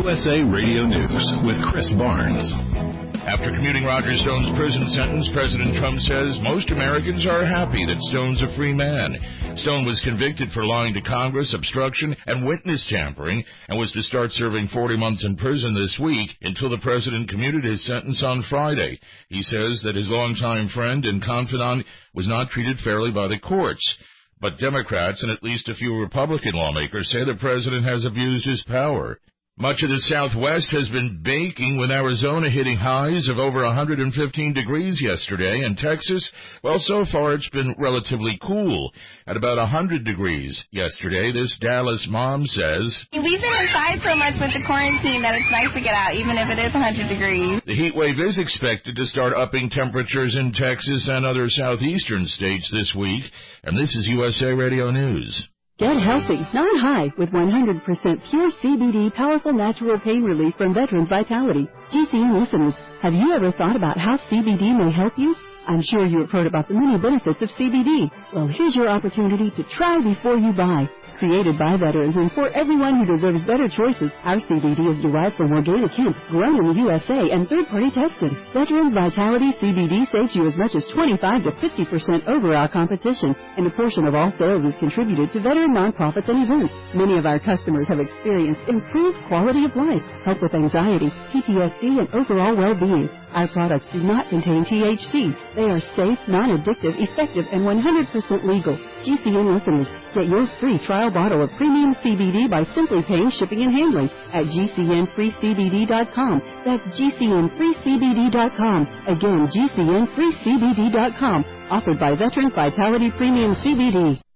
USA Radio News with Chris Barnes. After commuting Roger Stone's prison sentence, President Trump says most Americans are happy that Stone's a free man. Stone was convicted for lying to Congress, obstruction, and witness tampering, and was to start serving 40 months in prison this week until the president commuted his sentence on Friday. He says that his longtime friend and confidant was not treated fairly by the courts. But Democrats and at least a few Republican lawmakers say the president has abused his power. Much of the Southwest has been baking, with Arizona hitting highs of over 115 degrees yesterday, and Texas, well, so far it's been relatively cool at about 100 degrees yesterday. This Dallas mom says, "We've been inside so much with the quarantine that it's nice to get out, even if it is 100 degrees. The heat wave is expected to start upping temperatures in Texas and other southeastern states this week, and this is USA Radio News. Get healthy, not high, with 100% pure CBD powerful natural pain relief from Veterans Vitality. GCN listeners, have you ever thought about how CBD may help you? I'm sure you have heard about the many benefits of CBD. Well, here's your opportunity to try before you buy. Created by veterans and for everyone who deserves better choices, our CBD is derived from organic hemp, grown in the USA, and third-party tested. Veterans Vitality CBD saves you as much as 25 to 50% over our competition, and a portion of all sales is contributed to veteran nonprofits and events. Many of our customers have experienced improved quality of life, help with anxiety, PTSD, and overall well-being. Our products do not contain THC. They are safe, non-addictive, effective, and 100% legal. GCN listeners, get your free trial bottle of premium CBD by simply paying shipping and handling at GCNFreeCBD.com. That's GCNFreeCBD.com. Again, GCNFreeCBD.com. Offered by Veterans Vitality Premium CBD.